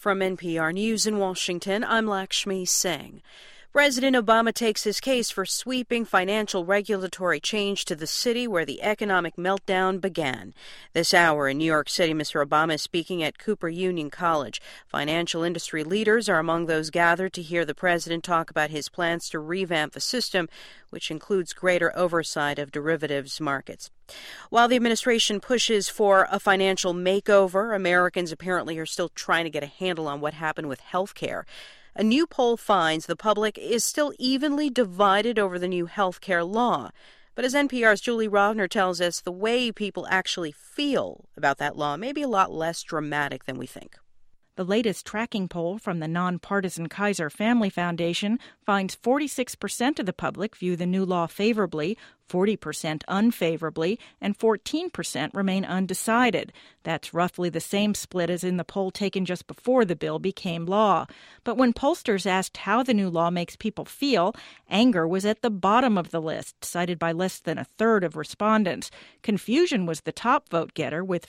From NPR News in Washington, I'm Lakshmi Singh. President Obama takes his case for sweeping financial regulatory change to the city where the economic meltdown began. This hour in New York City, Mr. Obama is speaking at Cooper Union College. Financial industry leaders are among those gathered to hear the president talk about his plans to revamp the system, which includes greater oversight of derivatives markets. While the administration pushes for a financial makeover, Americans apparently are still trying to get a handle on what happened with health care. A new poll finds the public is still evenly divided over the new health care law. But as NPR's Julie Rovner tells us, the way people actually feel about that law may be a lot less dramatic than we think. The latest tracking poll from the nonpartisan Kaiser Family Foundation finds 46% of the public view the new law favorably, 40% unfavorably, and 14% remain undecided. That's roughly the same split as in the poll taken just before the bill became law. But when pollsters asked how the new law makes people feel, anger was at the bottom of the list, cited by less than a third of respondents. Confusion was the top vote getter with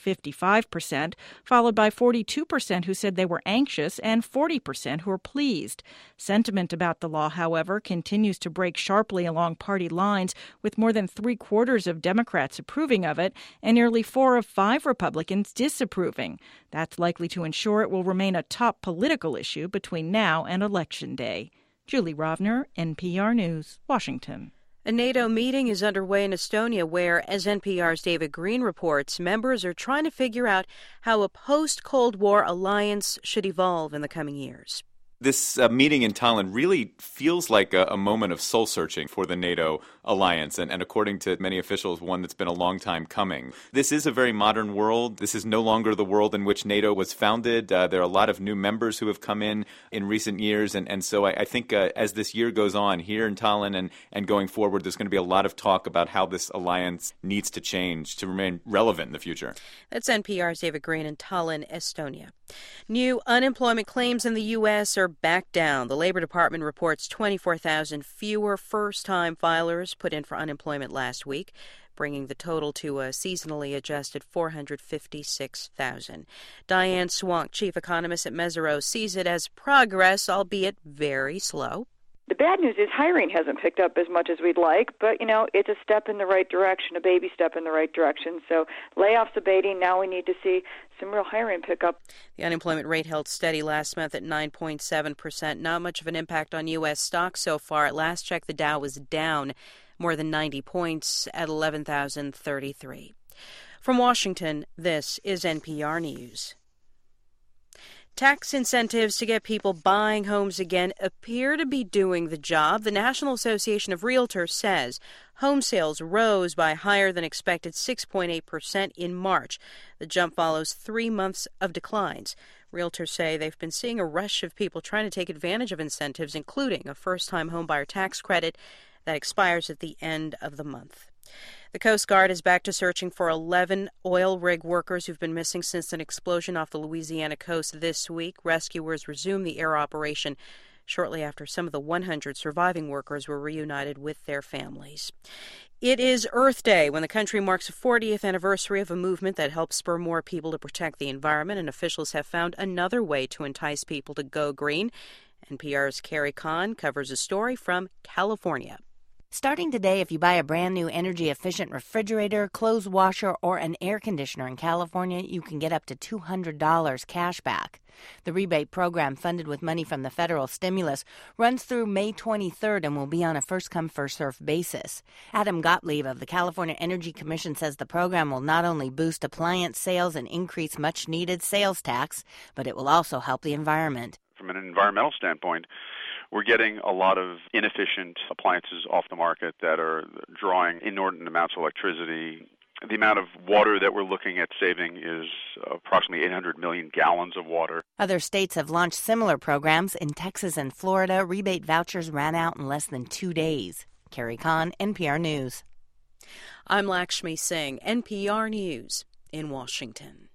55%, followed by 42% who said they were anxious and 40% who were pleased. Sentiment about the law, however, continues to break sharply along party lines, with more than three-quarters of Democrats approving of it and nearly 4 of 5 Republicans disapproving. That's likely to ensure it will remain a top political issue between now and Election Day. Julie Rovner, NPR News, Washington. A NATO meeting is underway in Estonia where, as NPR's David Green reports, members are trying to figure out how a post-Cold War alliance should evolve in the coming years. This meeting in Tallinn really feels like a moment of soul-searching for the NATO alliance, and according to many officials, one that's been a long time coming. This is a very modern world. This is no longer the world in which NATO was founded. There are a lot of new members who have come in recent years, and so I think as this year goes on here in Tallinn and going forward, there's going to be a lot of talk about how this alliance needs to change to remain relevant in the future. That's NPR's David Green in Tallinn, Estonia. New unemployment claims in the U.S. are back down. The Labor Department reports 24,000 fewer first-time filers put in for unemployment last week, bringing the total to a seasonally adjusted 456,000. Diane Swonk, chief economist at Mesirow, sees it as progress, albeit very slow. The bad news is hiring hasn't picked up as much as we'd like, but, it's a step in the right direction, a baby step in the right direction. So layoffs abating, now we need to see some real hiring pickup. The unemployment rate held steady last month at 9.7%. Not much of an impact on U.S. stocks so far. At last check, the Dow was down more than 90 points at 11,033. From Washington, this is NPR News. Tax incentives to get people buying homes again appear to be doing the job. The National Association of Realtors says home sales rose by higher than expected 6.8% in March. The jump follows 3 months of declines. Realtors say they've been seeing a rush of people trying to take advantage of incentives, including a first-time homebuyer tax credit that expires at the end of the month. The Coast Guard is back to searching for 11 oil rig workers who've been missing since an explosion off the Louisiana coast this week. Rescuers resumed the air operation shortly after some of the 100 surviving workers were reunited with their families. It is Earth Day, when the country marks the 40th anniversary of a movement that helps spur more people to protect the environment, and officials have found another way to entice people to go green. NPR's Carrie Kahn covers a story from California. Starting today, if you buy a brand new energy-efficient refrigerator, clothes washer, or an air conditioner in California, you can get up to $200 cash back. The rebate program, funded with money from the federal stimulus, runs through May 23rd and will be on a first-come, first-served basis. Adam Gottlieb of the California Energy Commission says the program will not only boost appliance sales and increase much-needed sales tax, but it will also help the environment. From an environmental standpoint, we're getting a lot of inefficient appliances off the market that are drawing inordinate amounts of electricity. The amount of water that we're looking at saving is approximately 800 million gallons of water. Other states have launched similar programs. In Texas and Florida, rebate vouchers ran out in less than 2 days. Carrie Kahn, NPR News. I'm Lakshmi Singh, NPR News in Washington.